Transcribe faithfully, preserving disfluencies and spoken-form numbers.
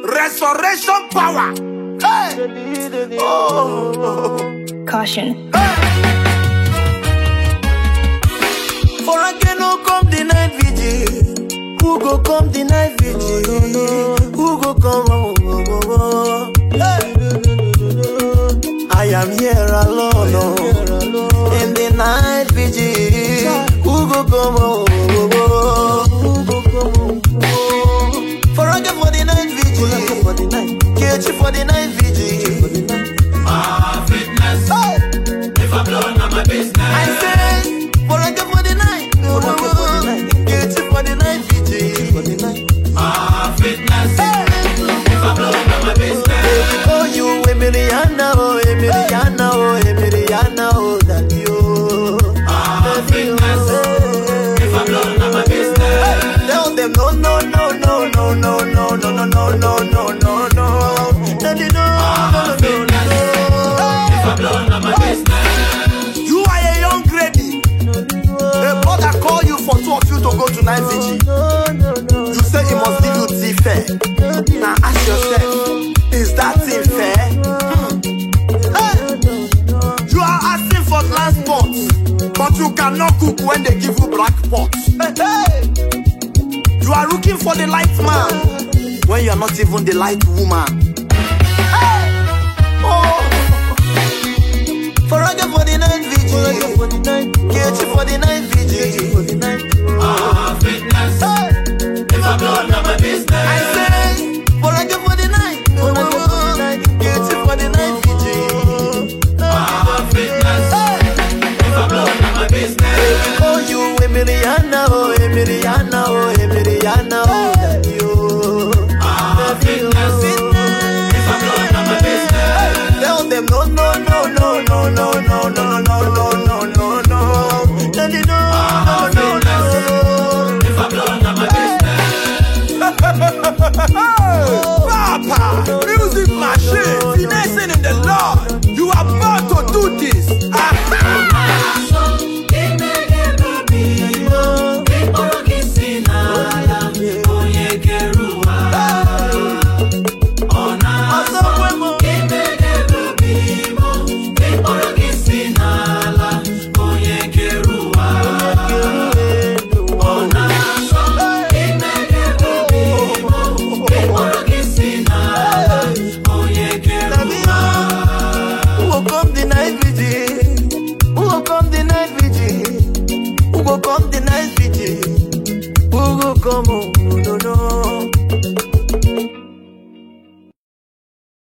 Resurrection power. Hey. Oh. Caution. For again, no come the night vigil. Who go come the night vigil? Who go come? Oh, oh, oh, oh. Hey. I am here alone, oh, in the night vigil. Who go come? Oh, oh, oh. Who go come? Oh. For again for the night vigil. Catch you for the night vigil. Ah, fitness. Hey. If I blow on my business. I say, for again for the night. Catch you for the night vigil. Ah, fitness. If I blow on my business. Oh, you Emiliana, oh, Emiliana, oh, Emiliana, oh, that you. Ah, fitness. If I blow on my business. Tell them no, no, no, no, no, no, no, no, no, no, no, no, no, no. Tell them no, Ah, no, no, no, no. If I blow on my business. You are a young lady. A brother call you for two of you to go to night vigil. You say he must give you tea fair. Now ask yourself, is that thing fair? Hmm. Hey. You are asking for glass pots, but you cannot cook when they give you black pots. Hey, hey. You are looking for the light man when you are not even the light woman. Hey. Oh. For again for the night vigil. Catch you for the night vigil. Ah, fitness. Hey. If I blow on my business. I say, for again for the night. Catch you for the night vigil. Ah, fitness. If I blow on my business. Oh, you Emiliana, oh, Emiliana, oh, Emiliana, oh, that you. Ah, fitness. If I blow on my business. Tell them no, no, no, no, no, no, no, no, no, no, no, no, no. Tell them no, no, no, no. If I blow on my business.